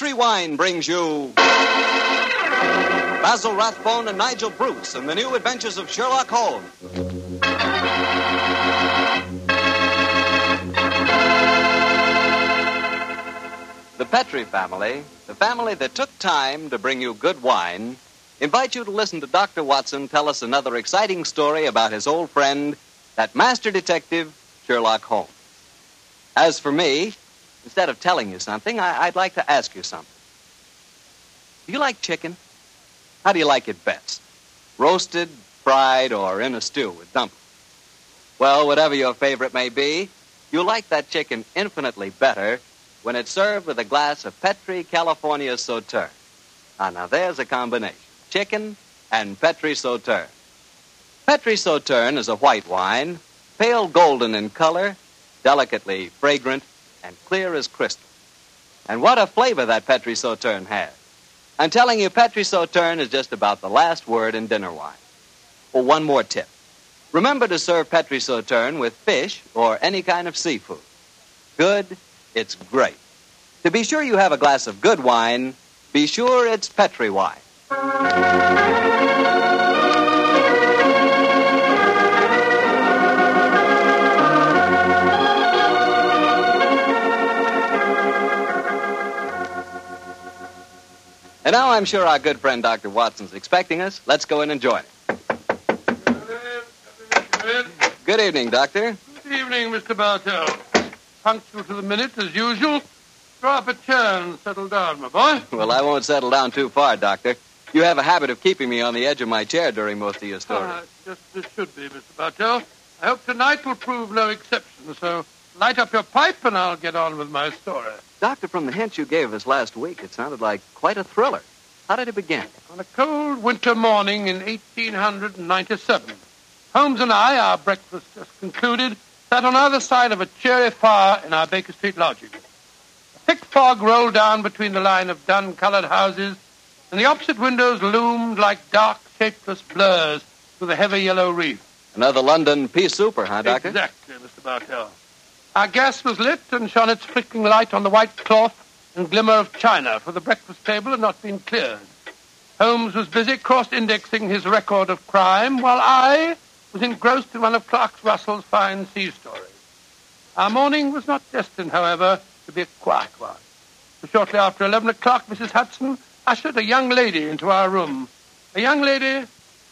Petri Wine brings you Basil Rathbone and Nigel Bruce in the new adventures of Sherlock Holmes. The Petri family, the family that took time to bring you good wine, invite you to listen to Dr. Watson tell us another exciting story about his old friend, that master detective, Sherlock Holmes. As for me, instead of telling you something, I'd like to ask you something. Do you like chicken? How do you like it best? Roasted, fried, or in a stew with dumplings? Well, whatever your favorite may be, you'll like that chicken infinitely better when it's served with a glass of Petri California Sauterne. Now there's a combination. Chicken and Petri Sauterne. Petri Sauterne is a white wine, pale golden in color, delicately fragrant, and clear as crystal. And what a flavor that Petri Sauterne has. I'm telling you, Petri Sauterne is just about the last word in dinner wine. Oh, one more tip. Remember to serve Petri Sauterne with fish or any kind of seafood. Good, it's great. To be sure you have a glass of good wine, be sure it's Petri wine. And now I'm sure our good friend Dr. Watson's expecting us. Let's go in and join him. Good evening, Doctor. Good evening, Mr. Bartell. Punctual to the minute, as usual. Draw up a chair and settle down, my boy. Well, I won't settle down too far, Doctor. You have a habit of keeping me on the edge of my chair during most of your stories. Just as should be, Mr. Bartell. I hope tonight will prove no exception, so light up your pipe and I'll get on with my story. Doctor, from the hints you gave us last week, it sounded like quite a thriller. How did it begin? On a cold winter morning in 1897, Holmes and I, our breakfast just concluded, sat on either side of a cheery fire in our Baker Street lodging. A thick fog rolled down between the line of dun-colored houses, and the opposite windows loomed like dark, shapeless blurs through the heavy yellow reef. Another London pea souper, huh, Doctor? Exactly, Mr. Bartell. Our gas was lit and shone its flickering light on the white cloth and glimmer of china, for the breakfast table had not been cleared. Holmes was busy cross-indexing his record of crime, while I was engrossed in one of Clark Russell's fine sea stories. Our morning was not destined, however, to be a quiet one. So shortly after 11 o'clock, Mrs. Hudson ushered a young lady into our room. A young lady...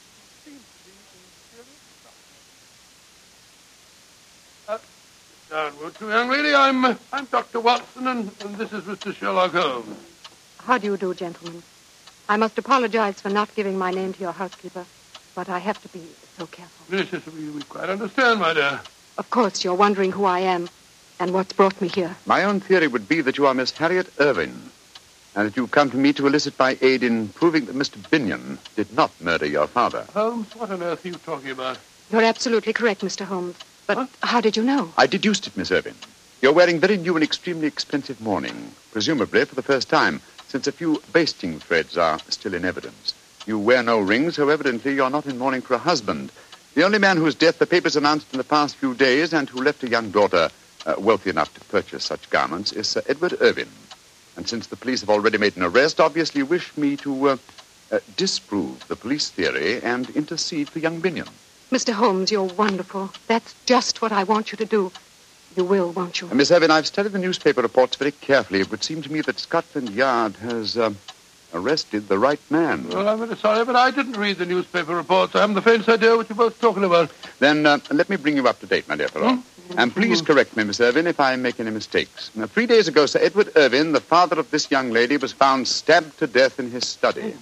Downward to young lady. I'm Dr. Watson, and this is Mr. Sherlock Holmes. How do you do, gentlemen? I must apologize for not giving my name to your housekeeper, but I have to be so careful. Yes, we quite understand, my dear. Of course, you're wondering who I am and what's brought me here. My own theory would be that you are Miss Harriet Irving, and that you've come to me to elicit my aid in proving that Mr. Binion did not murder your father. Holmes, what on earth are you talking about? You're absolutely correct, Mr. Holmes. But how did you know? I deduced it, Miss Irving. You're wearing very new and extremely expensive mourning, presumably for the first time, since a few basting threads are still in evidence. You wear no rings, so evidently you're not in mourning for a husband. The only man whose death the papers announced in the past few days and who left a young daughter wealthy enough to purchase such garments is Sir Edward Irving. And since the police have already made an arrest, obviously you wish me to disprove the police theory and intercede for young Binion. Mr. Holmes, you're wonderful. That's just what I want you to do. You will, won't you? Miss Irving, I've studied the newspaper reports very carefully. It would seem to me that Scotland Yard has arrested the right man. Well, I'm very sorry, but I didn't read the newspaper reports. I haven't the faintest idea what you're both talking about. Then let me bring you up to date, my dear fellow. And please correct me, Miss Irving, if I make any mistakes. Now, 3 days ago, Sir Edward Irving, the father of this young lady, was found stabbed to death in his study.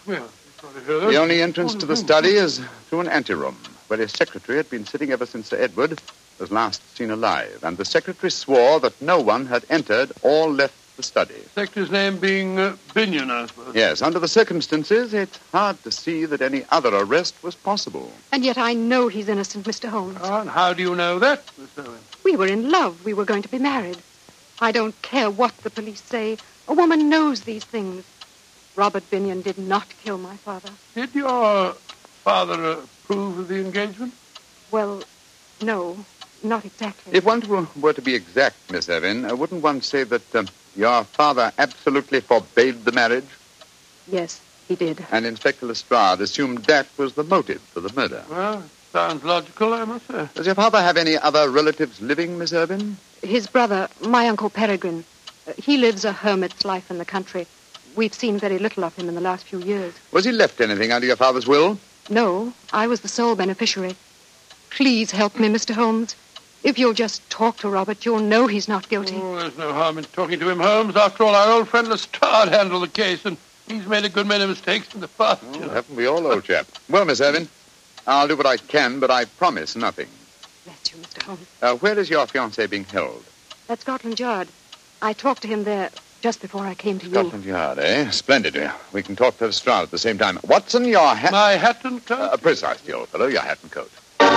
The only entrance to the study is through an anteroom, where his secretary had been sitting ever since Sir Edward was last seen alive. And the secretary swore that no one had entered or left the study. Secretary's name being Binion, I suppose. Yes, under the circumstances, it's hard to see that any other arrest was possible. And yet I know he's innocent, Mr. Holmes. Oh, and how do you know that, Miss Owen? We were in love. We were going to be married. I don't care what the police say. A woman knows these things. Robert Binion did not kill my father. Did your father approve of the engagement? Well, no. not exactly. If one were to be exact, Miss Evin, wouldn't one say that your father absolutely forbade the marriage? Yes, he did. And Inspector Lestrade assumed that was the motive for the murder. Well, sounds logical, I must say. Does your father have any other relatives living, Miss Irvin? His brother, my Uncle Peregrine, he lives a hermit's life in the country. We've seen very little of him in the last few years. Was he left anything under your father's will? No, I was the sole beneficiary. Please help me, Mr. Holmes. If you'll just talk to Robert, you'll know he's not guilty. Oh, there's no harm in talking to him, Holmes. After all, our old friend Lestrade handled the case, and he's made a good many mistakes in the past. Haven't we all, old chap? Well, Miss Irvin, I'll do what I can, but I promise nothing. Bless you, Mr. Holmes. Where is your fiancé being held? At Scotland Yard. I talked to him there just before I came to Scotland Yard, eh? Splendid. We can talk to Lestrade at the same time. Watson, your hat... My hat and coat? Precisely, old fellow, your hat and coat.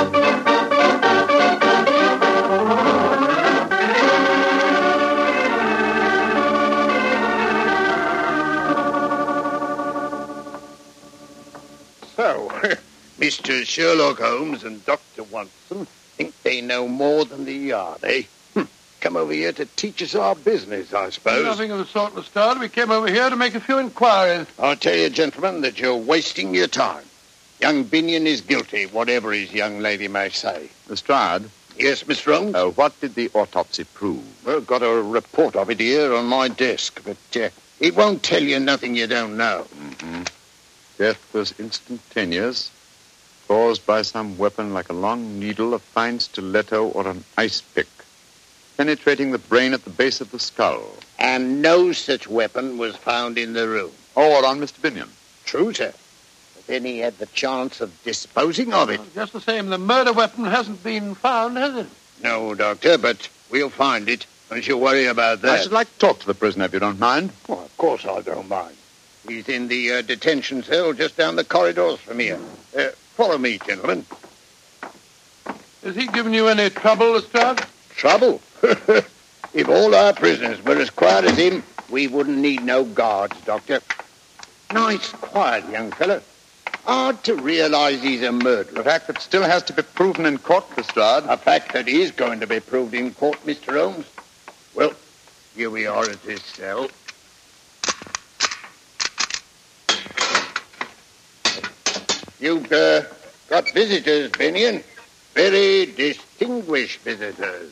So, Mr. Sherlock Holmes and Dr. Watson think they know more than the Yard, eh? Come over here to teach us our business, I suppose. Nothing of the sort, Lestrade. We came over here to make a few inquiries. I'll tell you, gentlemen, that you're wasting your time. Young Binion is guilty, whatever his young lady may say. Lestrade? Yes, Mr. Holmes? What did the autopsy prove? Well, got a report of it here on my desk, but it won't tell you nothing you don't know. Mm-hmm. Death was instantaneous, caused by some weapon like a long needle, a fine stiletto, or an ice pick, penetrating the brain at the base of the skull. And no such weapon was found in the room. Or on Mr. Binion. True, sir. But then he had the chance of disposing of it. Well, just the same, the murder weapon hasn't been found, has it? No, Doctor, but we'll find it. Don't you worry about that. I should like to talk to the prisoner, if you don't mind. Well, of course I don't mind. He's in the detention cell just down the corridors from here. Follow me, gentlemen. Has he given you any trouble, Lestrade? Trouble? If all our prisoners were as quiet as him, we wouldn't need no guards, Doctor. Nice, quiet young fellow. Hard to realize he's a murderer. A fact that still has to be proven in court, Lestrade. A fact that is going to be proved in court, Mr. Holmes. Well, here we are at his cell. You've got visitors, Binion. Very distinguished visitors.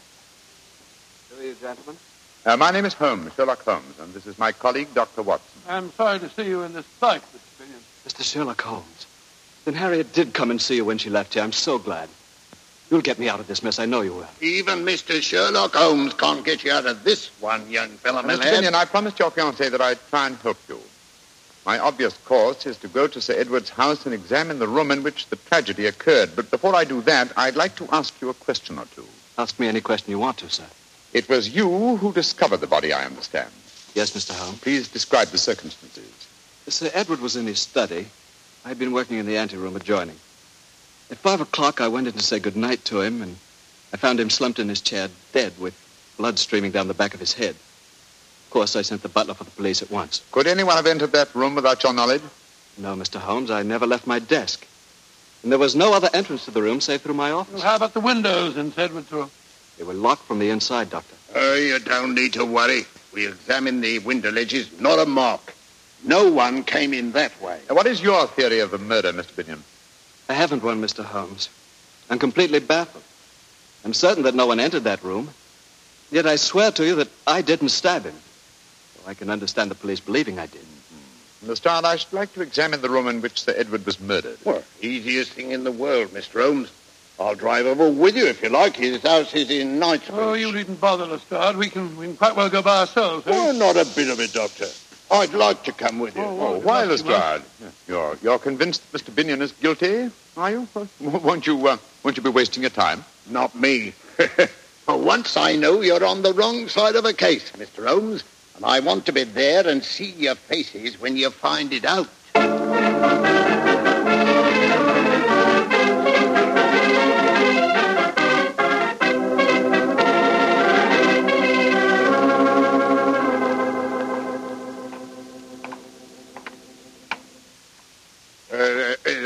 Who are you, gentlemen? My name is Holmes, Sherlock Holmes, and this is my colleague, Dr. Watson. I'm sorry to see you in this plight, Mr. Binion. Mr. Sherlock Holmes. Then Harriet did come and see you when she left here. I'm so glad. You'll get me out of this mess. I know you will. Even Mr. Sherlock Holmes can't get you out of this one, young fellow, my Mr. lad. Binion, I promised your fiancé that I'd try and help you. My obvious course is to go to Sir Edward's house and examine the room in which the tragedy occurred. But before I do that, I'd like to ask you a question or two. Ask me any question you want to, sir. It was you who discovered the body, I understand. Yes, Mr. Holmes. Please describe the circumstances. Sir Edward was in his study. I'd been working in the anteroom adjoining. At 5 o'clock, I went in to say good night to him, and I found him slumped in his chair, dead, with blood streaming down the back of his head. Of course, I sent the butler for the police at once. Could anyone have entered that room without your knowledge? No, Mr. Holmes, I never left my desk. And there was no other entrance to the room save through my office. Well, how about the windows in Edward's room? They were locked from the inside, Doctor. You don't need to worry. We examined the window ledges, not a mark. No one came in that way. What is your theory of the murder, Mr. Binion? I haven't one, Mr. Holmes. I'm completely baffled. I'm certain that no one entered that room. Yet I swear to you that I didn't stab him. Though I can understand the police believing I did. Lestrade, I should like to examine the room in which Sir Edward was murdered. Well, easiest thing in the world, Mr. Holmes. I'll drive over with you if you like. His house is in Knightsbridge. Oh, you needn't bother, Lestrade. We can quite well go by ourselves, eh? Oh, not a bit of it, Doctor. I'd like to come with you. Oh, Why, Lestrade? You're convinced that Mr. Binion is guilty, are you? Won't you be wasting your time? Not me. For once I know you're on the wrong side of a case, Mr. Holmes, and I want to be there and see your faces when you find it out.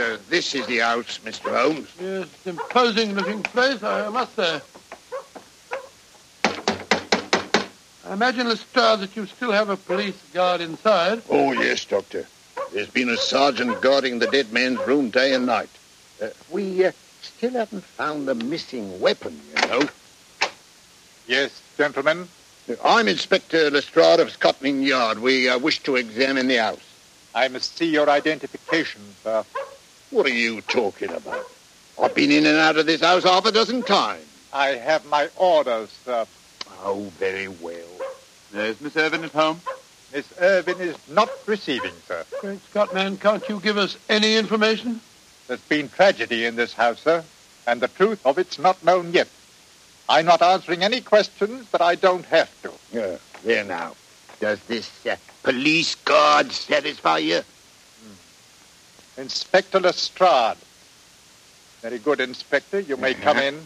This is the house, Mr. Holmes. Yes, it's an imposing-looking place, I must say. I imagine, Lestrade, that you still have a police guard inside. Oh, yes, Doctor. There's been a sergeant guarding the dead man's room day and night. We still haven't found the missing weapon, you know. Yes, gentlemen. I'm Inspector Lestrade of Scotland Yard. We wish to examine the house. I must see your identification, sir. What are you talking about? I've been in and out of this house half a dozen times. I have my orders, sir. Oh, very well. Is Miss Irvin at home? Miss Irvin is not receiving, sir. Great Scott, man, can't you give us any information? There's been tragedy in this house, sir, and the truth of it's not known yet. I'm not answering any questions that I don't have to. There now. Does this police guard satisfy you? Inspector Lestrade. Very good, Inspector. You may come in.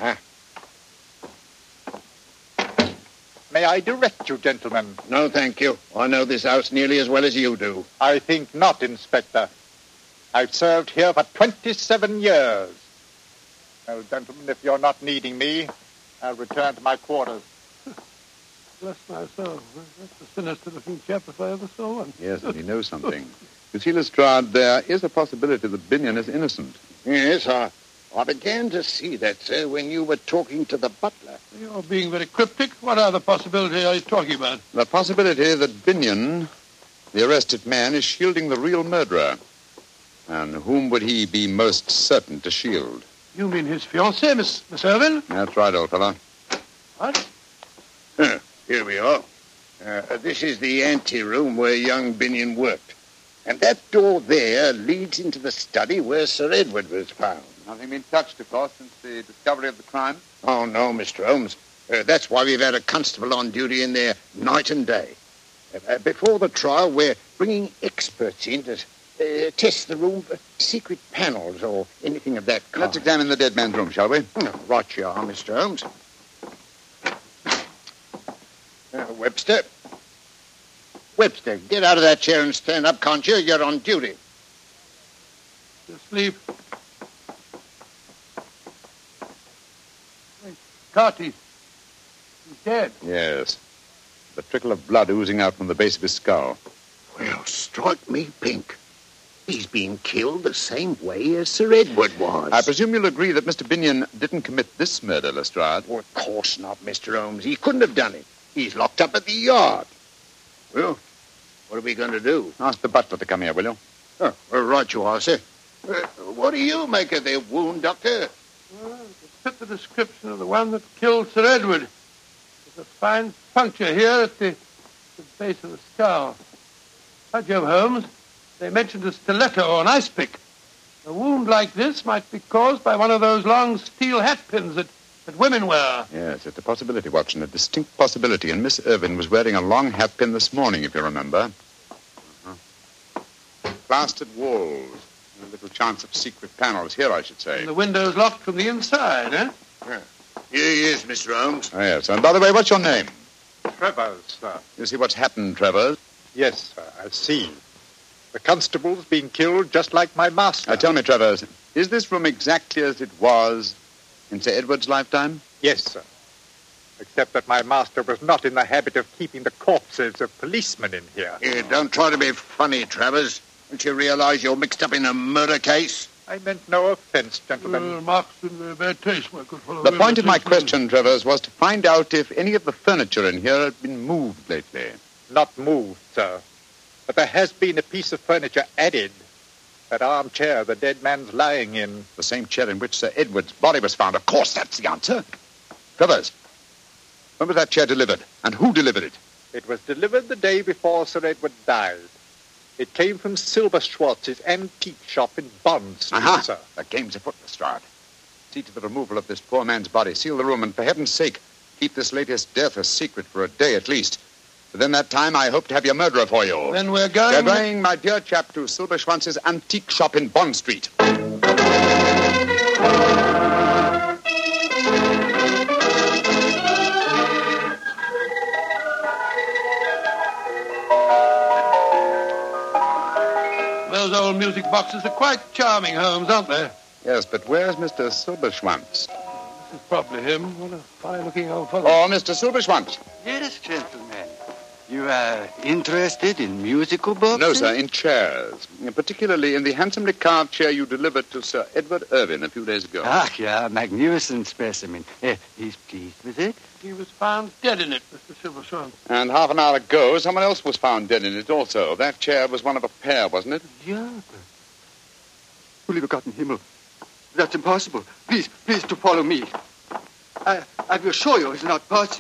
May I direct you, gentlemen? No, thank you. I know this house nearly as well as you do. I think not, Inspector. I've served here for 27 years. Well, gentlemen, if you're not needing me, I'll return to my quarters. Bless my soul. That's a sinister-looking chap if I ever saw one. Yes, and he knows something. You see, Lestrade, there is a possibility that Binion is innocent. Yes, I began to see that, sir, when you were talking to the butler. You're being very cryptic. What other possibility are you talking about? The possibility that Binion, the arrested man, is shielding the real murderer. And whom would he be most certain to shield? You mean his fiancée, Miss Irvin? That's right, old fellow. What? Here we are. This is the anteroom where young Binion worked. And that door there leads into the study where Sir Edward was found. Nothing been touched, of course, since the discovery of the crime? Oh, no, Mr. Holmes. That's why we've had a constable on duty in there night and day. Before the trial, we're bringing experts in to test the room for secret panels or anything of that kind. Let's examine the dead man's room, shall we? Right you are, Mr. Holmes. Webster. Webster, get out of that chair and stand up, can't you? You're on duty. Asleep. Carty. He's dead. Yes. The trickle of blood oozing out from the base of his skull. Well, strike me pink. He's been killed the same way as Sir Edward was. I presume you'll agree that Mr. Binion didn't commit this murder, Lestrade. Oh, of course not, Mr. Holmes. He couldn't have done it. He's locked up at the yard. Well, what are we going to do? Ask the butler to come here, will you? Oh, well, right you are, sir. What do you make of their wound, Doctor? Well, it fit the description of the one that killed Sir Edward. There's a fine puncture here at the base of the skull. By Jove, Holmes, they mentioned a stiletto or an ice pick. A wound like this might be caused by one of those long steel hat pins that women wear. Yes, it's a possibility, Watson, a distinct possibility. And Miss Irvin was wearing a long hat pin this morning, if you remember. Plastered walls. A little chance of secret panels here, I should say. And the window's locked from the inside, eh? Yeah. Here he is, Mr. Holmes. Oh, yes. And by the way, what's your name? Travers, sir. You see what's happened, Travers? Yes, sir, I see. The constable's been killed just like my master. Tell me, Travers, is this room exactly as it was in Sir Edward's lifetime? Yes, sir. Except that my master was not in the habit of keeping the corpses of policemen in here. Here, don't try to be funny, Travers. Don't you realize you're mixed up in a murder case? I meant no offense, gentlemen. Marks in bad taste, my good fellow. The point of my question, Travers, was to find out if any of the furniture in here had been moved lately. Not moved, sir. But there has been a piece of furniture added. That armchair the dead man's lying in. The same chair in which Sir Edward's body was found. Of course, that's the answer. Travers, when was that chair delivered? And who delivered it? It was delivered the day before Sir Edward died. It came from Silver Schwartz's antique shop in Bond Street, sir. The game's afoot, Lestrade. See to the removal of this poor man's body. Seal the room, and for heaven's sake, keep this latest death a secret for a day at least. Within that time, I hope to have your murderer for you. Then we're going... We're going, my dear chap, to Silver Schwantz's antique shop in Bond Street. Those old music boxes are quite charming, Holmes, aren't they? Yes, but where's Mr. Silberschwanz? This is probably him. What a fine-looking old fellow. Oh, Mr. Silberschwanz. Yes, gentlemen. You are interested in musical boxes? No, sir, in chairs. Particularly in the handsomely carved chair you delivered to Sir Edward Irvin a few days ago. Ah, yeah, magnificent specimen. He's pleased with it? He was found dead in it, Mr. Silverstone. And half an hour ago, someone else was found dead in it also. That chair was one of a pair, wasn't it? Ja, du lieber Gott im Himmel. That's impossible. Please to follow me. I will show you it's not possible.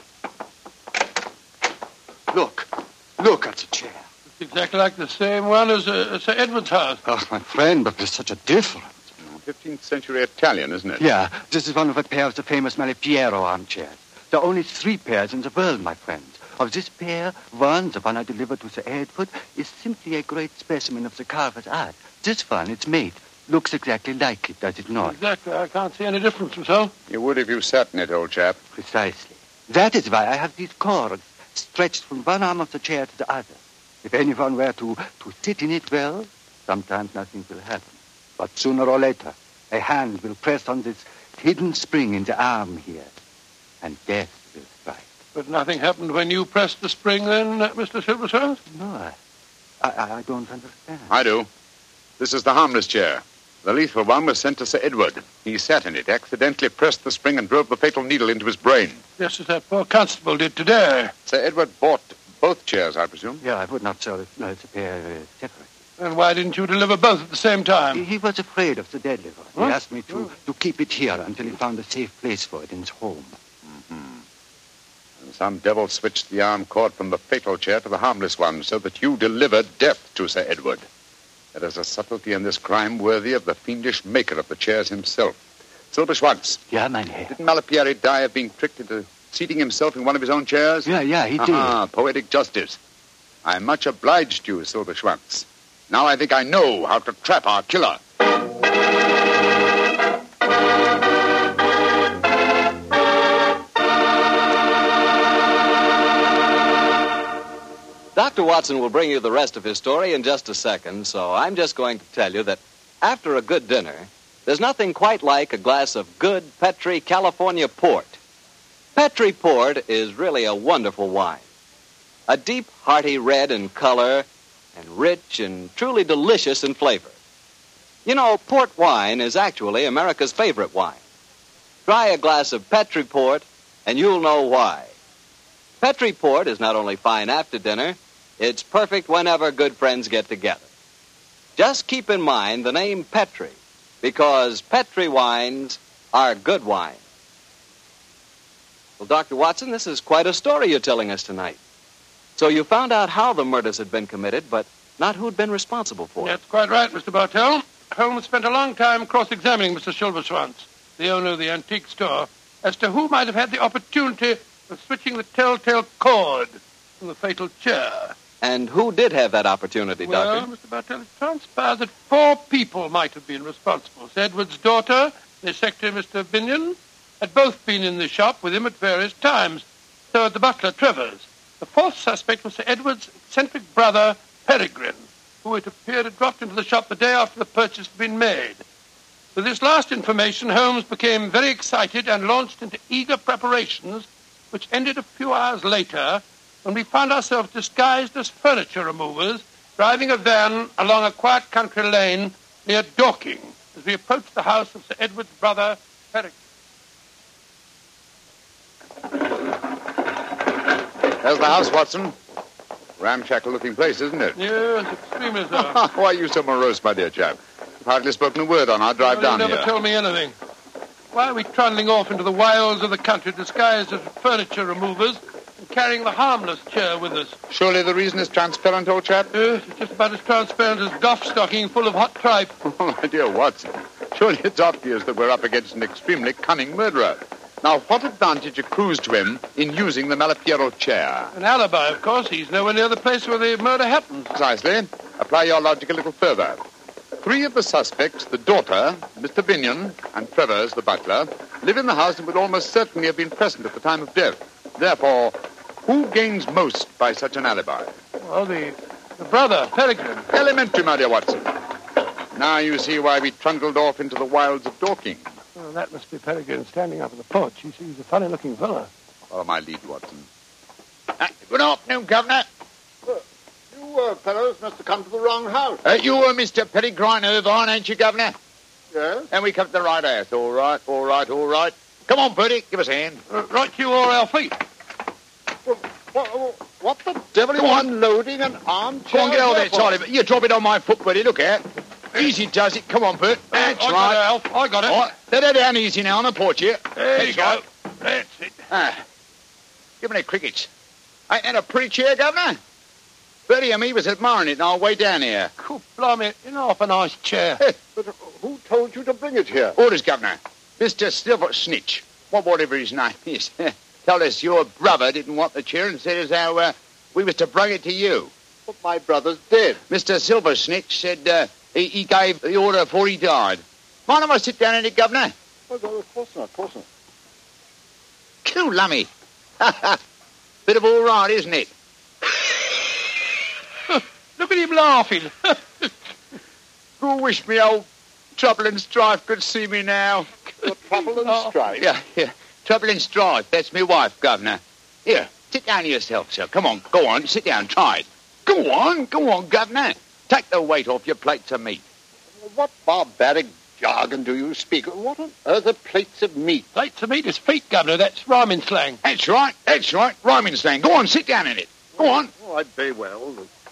Look at the chair. It's exactly like the same one as Sir Edward's house. Oh, my friend, but there's such a difference. 15th century Italian, isn't it? Yeah, this is one of a pair of the famous Malipiero armchairs. There are only 3 pairs in the world, my friends. Of this pair, one, the one I delivered to Sir Edward, is simply a great specimen of the carver's art. This one, its mate, looks exactly like it, does it not? Exactly. I can't see any difference myself. You would if you sat in it, old chap. Precisely. That is why I have these cords stretched from one arm of the chair to the other. If anyone were to sit in it well, sometimes nothing will happen. But sooner or later, a hand will press on this hidden spring in the arm here, and death will strike. But nothing happened when you pressed the spring then, Mr. Silverstone? No, I don't understand. I do. This is the harmless chair. The lethal one was sent to Sir Edward. He sat in it, accidentally pressed the spring and drove the fatal needle into his brain. Just as that poor constable did today. Sir Edward bought both chairs, I presume? Yeah, I would not sell it. No, it's a pair separate. And why didn't you deliver both at the same time? He was afraid of the deadly one. Huh? He asked me to keep it here until he found a safe place for it in his home. And some devil switched the arm cord from the fatal chair to the harmless one so that you delivered death to Sir Edward. There is a subtlety in this crime worthy of the fiendish maker of the chairs himself. Silberschwanz. Yeah, mein Herr. Didn't Malipieri die of being tricked into seating himself in one of his own chairs? Yeah, he did. Ah, poetic justice. I'm much obliged to you, Silberschwanz. Now I think I know how to trap our killer. Dr. Watson will bring you the rest of his story in just a second, so I'm just going to tell you that after a good dinner, there's nothing quite like a glass of good Petri California port. Petri port is really a wonderful wine. A deep, hearty red in color and rich and truly delicious in flavor. You know, port wine is actually America's favorite wine. Try a glass of Petri port and you'll know why. Petri port is not only fine after dinner, it's perfect whenever good friends get together. Just keep in mind the name Petri, because Petri wines are good wine. Well, Dr. Watson, this is quite a story you're telling us tonight. So you found out how the murders had been committed, but not who'd been responsible for it. That's quite right, Mr. Bartell. Holmes spent a long time cross-examining Mr. Silverschwanz, the owner of the antique store, as to who might have had the opportunity of switching the telltale cord from the fatal chair. And who did have that opportunity, Well, Doctor? Mr. Bartell, it transpires that 4 people might have been responsible. Sir Edward's daughter, the secretary, Mr. Binion, had both been in the shop with him at various times. So had the butler, Travers. The 4th suspect was Sir Edward's eccentric brother, Peregrine, who it appeared had dropped into the shop the day after the purchase had been made. With this last information, Holmes became very excited and launched into eager preparations, which ended a few hours later when we found ourselves disguised as furniture removers, driving a van along a quiet country lane near Dorking as we approached the house of Sir Edward's brother, Peregrine. There's the house, Watson. Ramshackle-looking place, isn't it? Yes, extremely so. Why are you so morose, my dear chap? You've hardly spoken a word on our drive down You never here. tell me anything. Why are we trundling off into the wilds of the country disguised as furniture removers and carrying the harmless chair with us? Surely the reason is transparent, old chap? Yes, it's just about as transparent as Gough stocking full of hot tripe. Oh, my dear Watson, surely it's obvious that we're up against an extremely cunning murderer. Now, what advantage accrues to him in using the Malipiero chair? An alibi, of course. He's nowhere near the place where the murder happened. Precisely. Apply your logic a little further. 3 of the suspects, the daughter, Mr. Binion, and Travers, the butler, live in the house and would almost certainly have been present at the time of death. Therefore, who gains most by such an alibi? Well, the brother, Peregrine. Elementary, my dear Watson. Now you see why we trundled off into the wilds of Dorking. Well, that must be Peregrine standing up in the porch. He's a funny-looking fellow. Follow my lead, Watson. Good afternoon, Governor. You fellows must have come to the wrong house. You were Mr. Peregrine Irvine, ain't you, Governor? Yes? And we come to the right house. All right. Come on, Bertie, give us a hand. Right you are, Alfie. What the devil are you unloading an armchair? Go on, get over there, Charlie. You drop it on my foot, Bertie. Look out. Easy does it. Come on, Bert. That's I right. got it, Alf. I got it. All right. Let her down easy now on the porch here. There you That's go. right. That's it. Give me the crickets. Ain't that a pretty chair, Governor? Bertie and me was admiring it on our way down here. Cool, blimey, you know, off a nice chair. But who told you to bring it here? Orders, Governor. Mr. Silver Snitch, whatever his name is, told us your brother didn't want the chair and said as how we was to bring it to you. But my brother's dead. Mr. Silver Snitch said he gave the order before he died. Mind if I sit down in it, Governor? Oh, no, of course not. Cool, lummy. Bit of all right, isn't it? Look at him laughing. Who wish me old Trouble and Strife could see me now? Trouble and strife. Yeah. Trouble and Strife. That's me wife, Governor. Here, sit down yourself, sir. Come on, go on. Sit down, try it. Go on, Governor. Take the weight off your plates of meat. What barbaric jargon do you speak? What on earth are plates of meat? Plates of meat is feet, Governor. That's rhyming slang. That's right. Rhyming slang. Go on, sit down in it. Go on. Oh, I'd very well.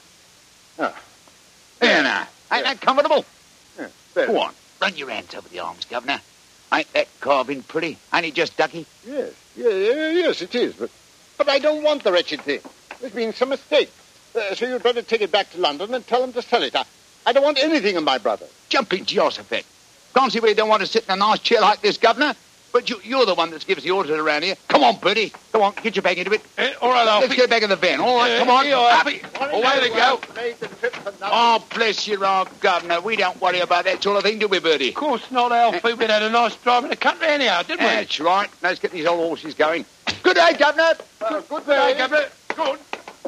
There now. Ain't that comfortable? Yeah, very. Go on. Run your hands over the arms, Governor. Ain't that carving pretty? Ain't it just ducky? Yes, it is. But I don't want the wretched thing. There's been some mistake. So you'd better take it back to London and tell them to sell it. I don't want anything of my brother. Jump into Jehoshaphat. Can't see where you don't want to sit in a nice chair like this, Governor. But you're the one that gives the orders around here. Come on, Bertie. Go on, get your back into it. All right, Alfie. Let's get back in the van. All right, come on. Here, Alfie. Away they go. Made the trip for nothing. Oh, bless your heart, Governor. We don't worry about that sort of thing, do we, Bertie? Of course not, Alfie. We'd had a nice drive in the country anyhow, didn't we? That's right. Let's get these old horses going. Good day, Governor. Good day, Governor. Good.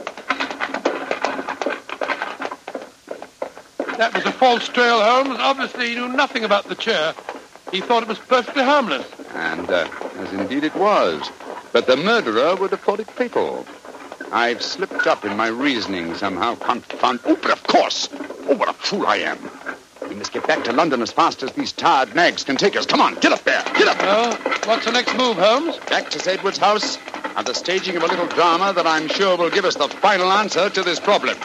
That was a false trail, Holmes. Obviously, he knew nothing about the chair. He thought it was perfectly harmless. And as indeed it was. But the murderer would have thought it fatal. I've slipped up in my reasoning somehow. Confound. Oh, but of course. Oh, what a fool I am. We must get back to London as fast as these tired nags can take us. Come on, get up there. Get up. Well, what's the next move, Holmes? Back to St. Edward's house and the staging of a little drama that I'm sure will give us the final answer to this problem.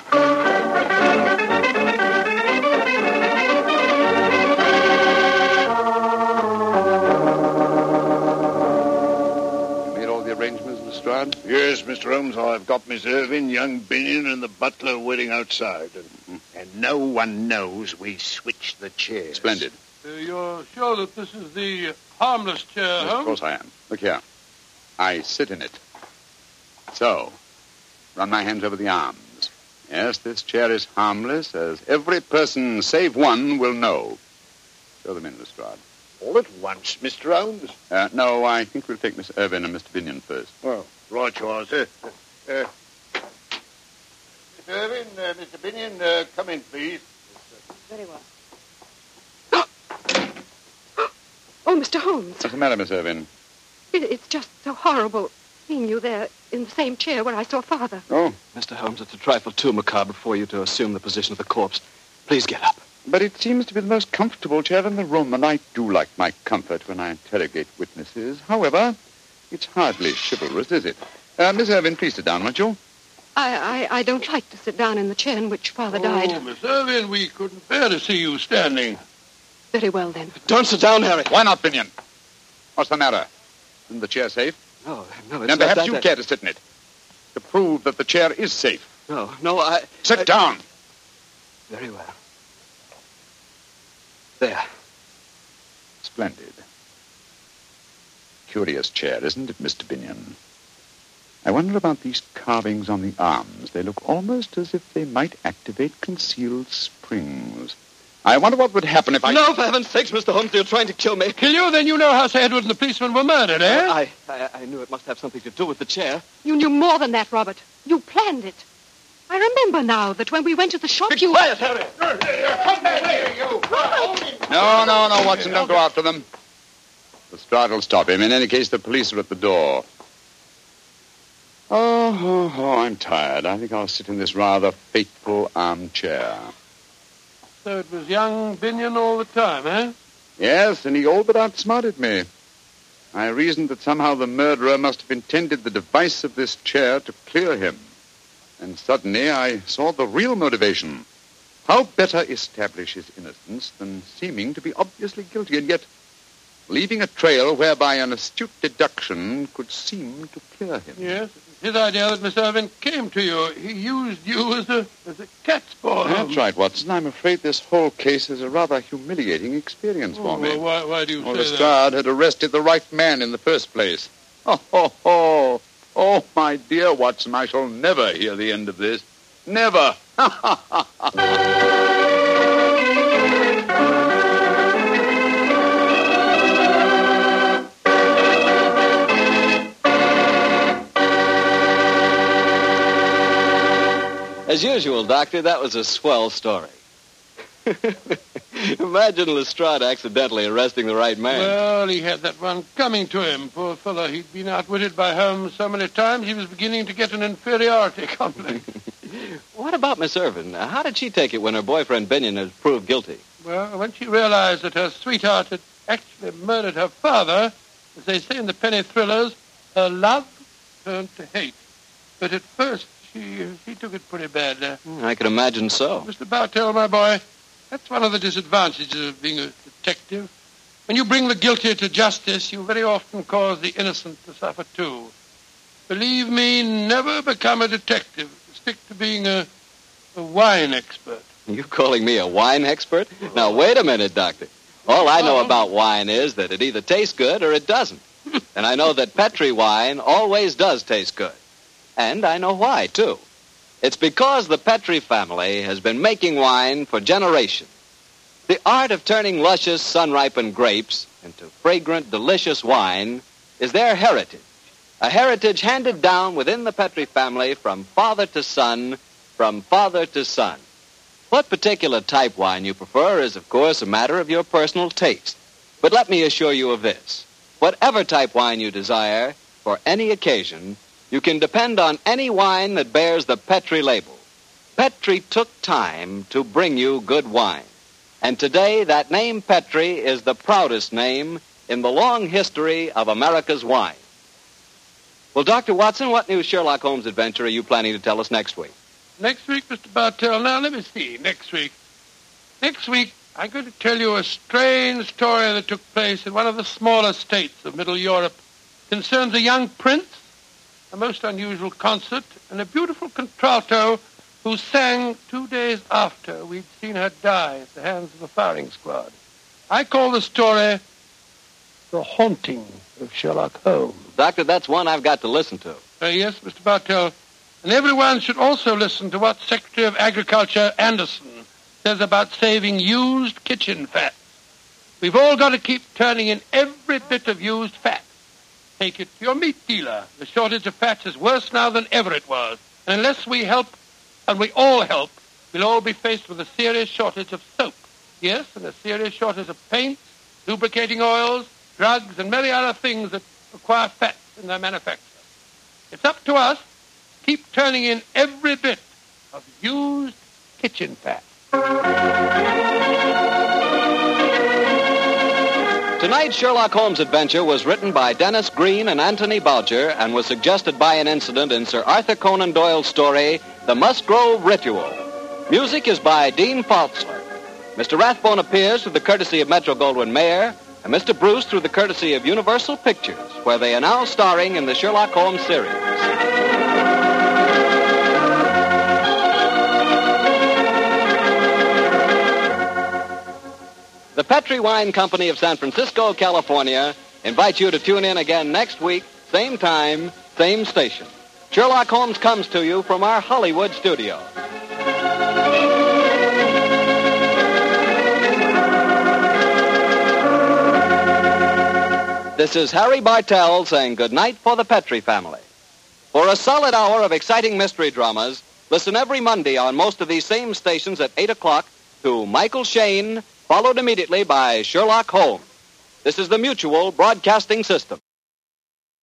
Lestrade? Yes, Mr. Holmes, I've got Miss Irving, young Binion, and the butler waiting outside. And no one knows we switched the chairs. Splendid. You're sure that this is the harmless chair, Yes, Holmes? of course I am. Look here. I sit in it. So, run my hands over the arms. Yes, this chair is harmless, as every person save one will know. Show them in, Lestrade. All at once, Mr. Holmes? No, I think we'll take Miss Irvin and Mr. Binion first. Well, right you are, sir. Miss Irvin, Mr. Binion, come in, please. Very well. Oh, Mr. Holmes, What's the matter, Miss Irvin? it's just so horrible seeing you there in the same chair where I saw Father. Oh, Mr. Holmes, it's a trifle too macabre for you to assume the position of the corpse. Please get up. but it seems to be the most comfortable chair in the room, and I do like my comfort when I interrogate witnesses. However, it's hardly chivalrous, is it? Miss Irvin, please sit down, won't you? I don't like to sit down in the chair in which Father died. Oh, Miss Irvin, we couldn't bear to see you standing. Very well, then. Don't sit down, Harry. Why not, Binion? What's the matter? Isn't the chair safe? No, it's Then not perhaps that. you care to sit in it. To prove that the chair is safe. No, I... Sit down. Very well. There. Splendid. Curious chair, isn't it, Mr. Binion? I wonder about these carvings on the arms. They look almost as if they might activate concealed springs. I wonder what would happen if I... No, for heaven's sakes, Mr. Holmes, you're trying to kill me. Kill you? Then you know how Sir Edward and the policeman were murdered, eh? I knew it must have something to do with the chair. You knew more than that, Robert. You planned it. I remember now that when we went to the shop, you... Quiet, Harry! Come back here, you! No, Watson, don't go after them. Lestrade will stop him. In any case, the police are at the door. Oh, I'm tired. I think I'll sit in this rather fateful armchair. So it was young Binion all the time, eh? Yes, and he all but outsmarted me. I reasoned that somehow the murderer must have intended the device of this chair to clear him. And suddenly I saw the real motivation. How better establish his innocence than seeming to be obviously guilty, and yet leaving a trail whereby an astute deduction could seem to clear him. Yes, it was his idea that Miss Irving came to you. He used you as a cat's paw. That's right, Watson. I'm afraid this whole case is a rather humiliating experience for me. Well, why do you say Lestrade had arrested the right man in the first place. Oh, my dear Watson, I shall never hear the end of this. Never. As usual, Doctor, that was a swell story. Imagine Lestrade accidentally arresting the right man. Well, he had that one coming to him. Poor fellow, he'd been outwitted by Holmes so many times he was beginning to get an inferiority complex. What about Miss Irving? How did she take it when her boyfriend Binion was proved guilty? Well, when she realized that her sweetheart had actually murdered her father, as they say in the penny thrillers, her love turned to hate. But at first, she took it pretty bad. I can imagine so. Mr. Bartell, my boy, that's one of the disadvantages of being a detective. When you bring the guilty to justice, you very often cause the innocent to suffer too. Believe me, never become a detective. Stick to being a wine expert. You calling me a wine expert? Now, wait a minute, Doctor. All I know about wine is that it either tastes good or it doesn't. And I know that Petri wine always does taste good. And I know why, too. It's because the Petri family has been making wine for generations. The art of turning luscious, sun-ripened grapes into fragrant, delicious wine is their heritage. A heritage handed down within the Petri family from father to son, from father to son. What particular type wine you prefer is, of course, a matter of your personal taste. But let me assure you of this. Whatever type wine you desire, for any occasion, you can depend on any wine that bears the Petri label. Petri took time to bring you good wine. And today, that name Petri is the proudest name in the long history of America's wine. Well, Dr. Watson, what new Sherlock Holmes adventure are you planning to tell us next week? Next week, Mr. Bartell. Now, let me see. Next week, I'm going to tell you a strange story that took place in one of the smaller states of Middle Europe. It concerns a young prince, a most unusual concert, and a beautiful contralto who sang 2 days after we'd seen her die at the hands of the firing squad. I call the story The Haunting of Sherlock Holmes. Doctor, that's one I've got to listen to. Yes, Mr. Bartell. And everyone should also listen to what Secretary of Agriculture Anderson says about saving used kitchen fat. We've all got to keep turning in every bit of used fat. Take it to your meat dealer. The shortage of fat is worse now than ever it was. And unless we help, and we all help, we'll all be faced with a serious shortage of soap. Yes, and a serious shortage of paints, lubricating oils, drugs, and many other things that require fat in their manufacture. It's up to us to keep turning in every bit of used kitchen fat. Tonight's Sherlock Holmes adventure was written by Dennis Green and Anthony Boucher and was suggested by an incident in Sir Arthur Conan Doyle's story, The Musgrove Ritual. Music is by Dean Faltzler. Mr. Rathbone appears through the courtesy of Metro-Goldwyn-Mayer, and Mr. Bruce through the courtesy of Universal Pictures, where they are now starring in the Sherlock Holmes series. The Petri Wine Company of San Francisco, California, invites you to tune in again next week, same time, same station. Sherlock Holmes comes to you from our Hollywood studio. This is Harry Bartell saying goodnight for the Petri family. For a solid hour of exciting mystery dramas, Listen every Monday on most of these same stations at 8 o'clock to Michael Shayne, followed immediately by Sherlock Holmes. This is the Mutual Broadcasting System.